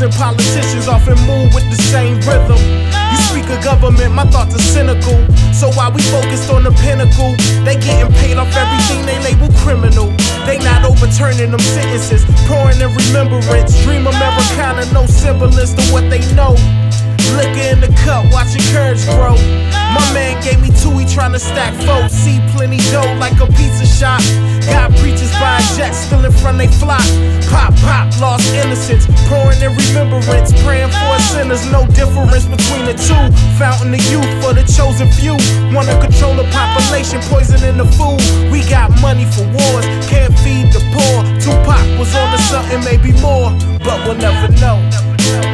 and politicians often move with the same rhythm. You speak of government, my thoughts are cynical. So while we focused on the pinnacle, they getting paid off everything they label criminal. They not overturning them sentences, pouring in remembrance. Dream Americana, no semblance to what they know. Liquor in the cup, watching courage grow. My man gave me two, he tryna stack four. See plenty dough like a pizza shop. God preachers buying jets, still in front they flock. Pop, pop, lost innocence, pouring in remembrance. Praying for sinners, no difference between the two. Fountain of youth for the chosen few. Wanna control the population, poisoning the food. We got money for wars, can't feed the poor. Tupac was on to something, maybe more, but we'll never know.